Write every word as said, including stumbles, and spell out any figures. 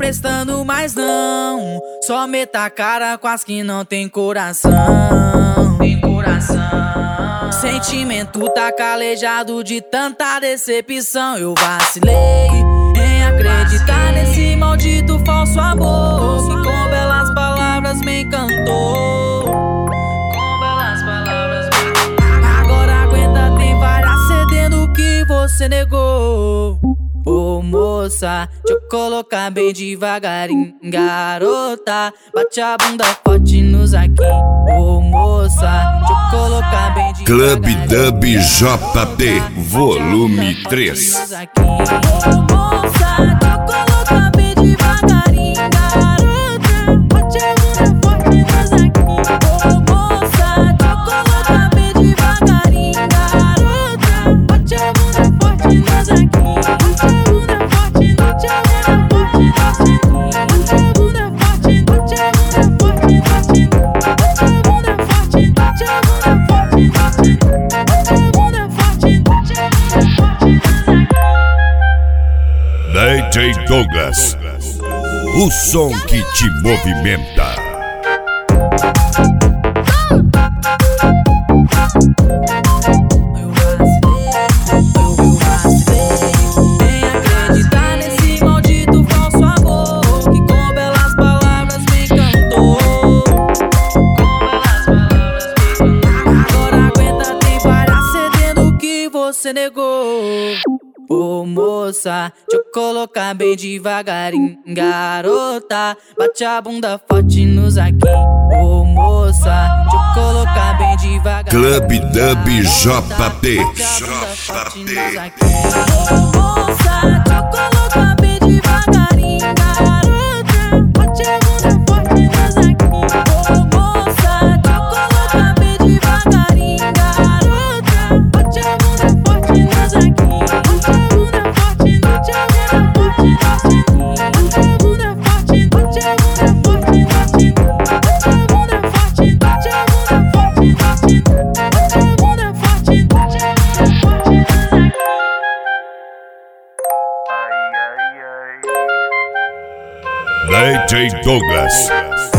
molestando, mas não. Só meta a cara com as que não tem coração. Tem coração. Sentimento tá calejado de tanta decepção. Eu vacilei em acreditar nesse maldito falso amor que com belas palavras me encantou. Com belas palavras me encantou. Agora aguenta, tem várias cedendo que você negou. Ô moça, deixa eu colocar bem devagarinho. Garota, bate a bunda forte nos aqui. Ô moça, deixa eu colocar bem devagarinho. Clube Dub J P, volume três. Ô moça, deixa eu colocar bem devagarinho. Garota, bate a bunda forte nos aqui. Ô moça, deixa eu colocar bem devagarinho. Garota, bate a bunda forte nos aqui. D J Douglas, o som que te movimenta. Você negou. Ô moça, deixa eu colocar bem devagarinho. Garota, bate a bunda forte nos aqui. Ô moça, deixa eu colocar bem devagarinho. Clube Dub J P. J P. Ô moça, deixa eu colocar bem devagarinho. Garota, bate a bunda forte nos aqui. Ô moça, deixa eu colocar bem devagarinho. Garota, bate a bunda forte nos aqui. D J Douglas,